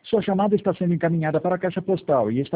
Sua chamada está sendo encaminhada para a caixa postal e está